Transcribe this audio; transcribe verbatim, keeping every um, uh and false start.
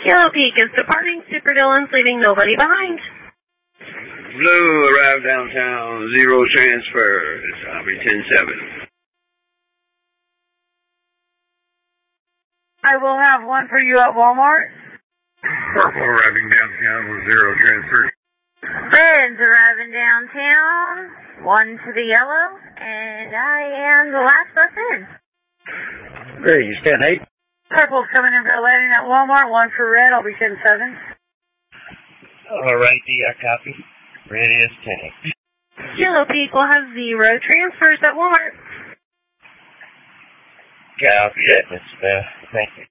Yellow Peak is departing. Super Dylan's leaving nobody behind. Blue arrived downtown. Zero transfers. I'll be ten seven. I will have one for you at Walmart. Purple arriving downtown with zero transfers. Red's arriving downtown. One to the yellow. And I am the last bus in. Great, you stand eight. Purple's coming in for a landing at Walmart. One for red. I'll be ten seven. All right, I copy. Red is ten eight. Yellow Peak will have zero transfers at Walmart. Copy that, Miss Beth. Thank you.